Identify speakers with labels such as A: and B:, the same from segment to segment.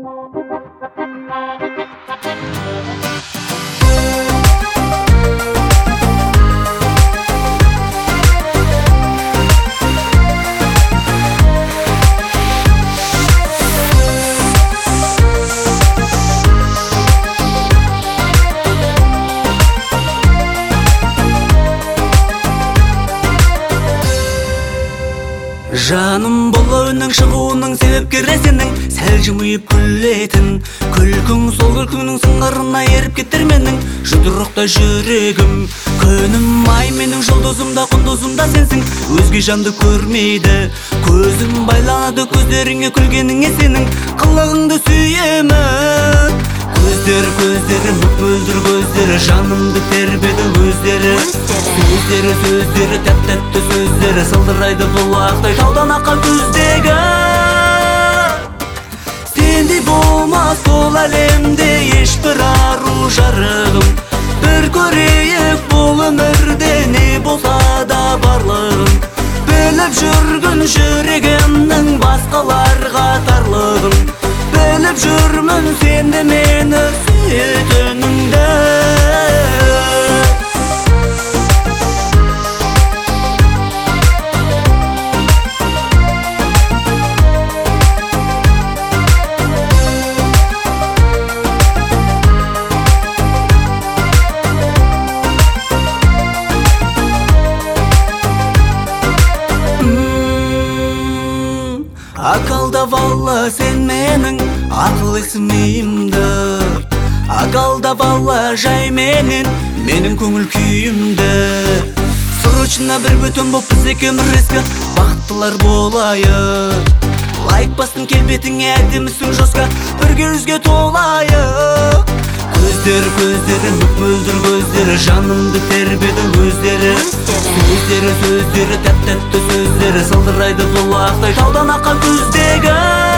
A: Жаным бұл үннің шығуының себепкері сенің, сәл жымиып күлетін күлкің, сол күлкіңнің сыңғырына еріп кетер менің жұдырықтай жүрегім. Күнім ай менің жұлдызым да құндызым да сенсің, өзге жанды көрмейді көзім, байланады көздеріңе күлгеніңе сенің қылығыңды сүйемін. Көздері мөп-мөлдір көздері, жанымды тербеді өздері. Сөздері тәп-тәтті сөздері, сылдырайды бұлақтай таудан аққан күздегі. Сендей болмас бұл әлемде ешбір ару жарығым, бір көрейік бұл өмірде не болса да барлығын. Біліп жүргін жүрегімнің басқаларға тарлығын, біліп жүрмін сенде мені сүйетініңді. Ақалдавалла сен менің ақыл есім миымды, ақалдавалла жай менің көңіл күйімді. Срочно бір бөтен боп біз екеуміз резко бақыттылар болайық. Лайк бастың келбетіңе әдемісің жосқа, бірге жүзге толайық. Көздері мөп-мөлдір көздері, жанымды тербеді өздері. Сөздері тәп-тәтті сөздері, сылдырайды бұлақтай таудан аққан күздегі.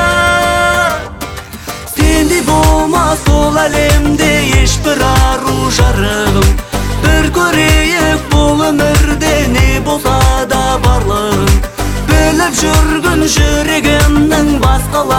A: Сендей болмас бұл әлемде ешбір ару жарығым, бір көрейік бұл өмірде не болса да барлығын. Біліп жүргін жүрегімнің басқалар